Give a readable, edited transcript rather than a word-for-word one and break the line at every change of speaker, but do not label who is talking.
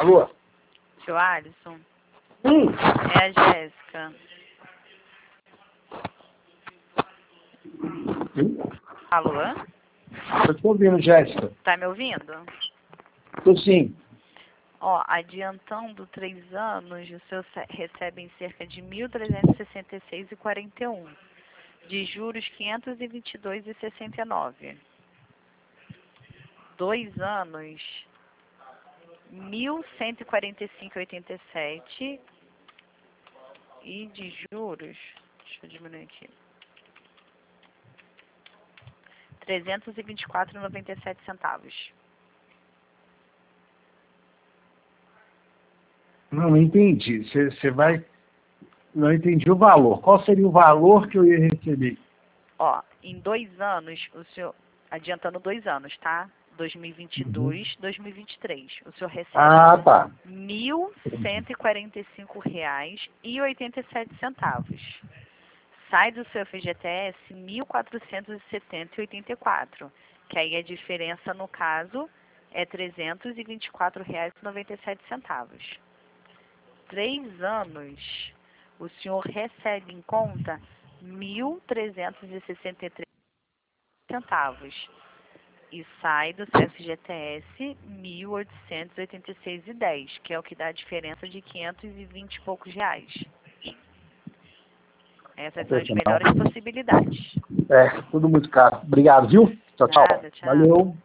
Alô?
Seu Alisson?
Sim.
É a Jéssica.
Sim.
Alô?
Eu estou ouvindo, Jéssica.
Tá me ouvindo?
Estou sim.
Ó, adiantando 3 anos, os seus recebem cerca de R$ 1.366,41. De juros, R$ 522,69. 2 anos, R$ 1.145,87. E de juros, deixa eu diminuir aqui, R$ 324,97.
Não entendi. Você vai... Não entendi o valor. Qual seria o valor que eu ia receber?
Ó, em 2 anos, o senhor, adiantando 2 anos, tá? 2022, 2023. O senhor recebe
Ah, tá.
R$ 1.145,87. Sai do seu FGTS R$ 1.470,84. Que aí a diferença, no caso, é R$ 324,97. 3 anos, o senhor recebe em conta R$ 1.363 e sai do seu FGTS R$ 1.886,10, que é o que dá a diferença de 520 e poucos reais. Essas são as melhores possibilidades.
É, tudo muito caro. Obrigado, viu? Tchau, tchau.
Nada, tchau.
Valeu.